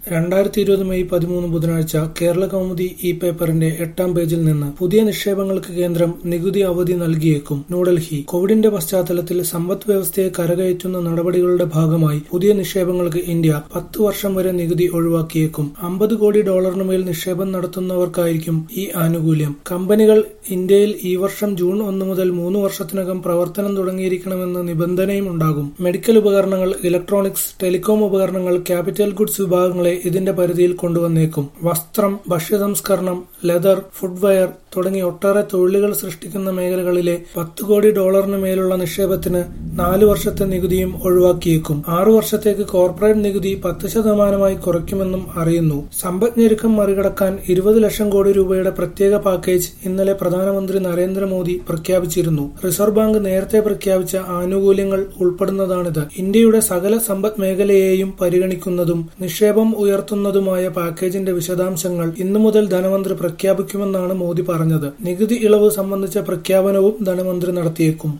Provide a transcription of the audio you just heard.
2020 May 13 ബുധനാഴ്ച കേരളകൗമുദി ഇ-പേപ്പറിന്റെ 8-ാം പേജിൽ നിന്ന് പുതിയ നിക്ഷേപങ്ങൾക്ക് കേന്ദ്രം നികുതി അവധി നൽകിയേക്കും. ന്യൂഡൽഹി: കോവിഡിന്റെ പശ്ചാത്തലത്തിൽ സമ്പദ് വ്യവസ്ഥയെ കരകയറ്റുന്ന നടപടികളുടെ ഭാഗമായി പുതിയ നിക്ഷേപങ്ങൾക്ക് ഇന്ത്യ 10 വർഷം വരെ നികുതി ഒഴിവാക്കിയേക്കും. $50 കോടി മേൽ നിക്ഷേപം നടത്തുന്നവർക്കായിരിക്കും ഈ ആനുകൂല്യം. കമ്പനികൾ ഇന്ത്യയിൽ ഈ വർഷം ജൂൺ 1 മുതൽ 3 വർഷത്തിനകം പ്രവർത്തനം തുടങ്ങിയിരിക്കണമെന്ന നിബന്ധനയും ഉണ്ടാകും. മെഡിക്കൽ ഉപകരണങ്ങൾ, ഇലക്ട്രോണിക്സ്, ടെലികോം ഉപകരണങ്ങൾ, ക്യാപിറ്റൽ ഗുഡ്സ് വിഭാഗങ്ങളെ ഇതിന്റെ പരിധിയിൽ കൊണ്ടുവന്നേക്കും. വസ്ത്രം, ഭക്ഷ്യസംസ്കരണം, ലെതർ, ഫുട്വെയർ തുടങ്ങി ഒട്ടേറെ തൊഴിലുകൾ സൃഷ്ടിക്കുന്ന മേഖലകളിലെ $10 കോടി മേലുള്ള നിക്ഷേപത്തിന് 4 വർഷത്തെ നികുതിയും ഒഴിവാക്കിയേക്കും. 6 വർഷത്തേക്ക് കോർപ്പറേറ്റ് നികുതി 10% കുറയ്ക്കുമെന്നും അറിയുന്നു. സമ്പദ്ഞെരുക്കം മറികടക്കാൻ 20 ലക്ഷം കോടി രൂപയുടെ പ്രത്യേക പാക്കേജ് ഇന്നലെ പ്രധാനമന്ത്രി നരേന്ദ്രമോദി പ്രഖ്യാപിച്ചിരുന്നു. റിസർവ് ബാങ്ക് നേരത്തെ പ്രഖ്യാപിച്ച ആനുകൂല്യങ്ങൾ ഉൾപ്പെടുന്നതാണിത്. ഇന്ത്യയുടെ സകല സമ്പദ് മേഖലയെയും പരിഗണിക്കുന്നതും നിക്ഷേപം ഉയർത്തുന്നതുമായ പാക്കേജിന്റെ വിശദാംശങ്ങൾ ഇന്നു മുതൽ ധനമന്ത്രി പ്രഖ്യാപിക്കുമെന്നാണ് മോദി പറഞ്ഞത്. നികുതി ഇളവ് സംബന്ധിച്ച പ്രഖ്യാപനവും ധനമന്ത്രി നടത്തിയേക്കും.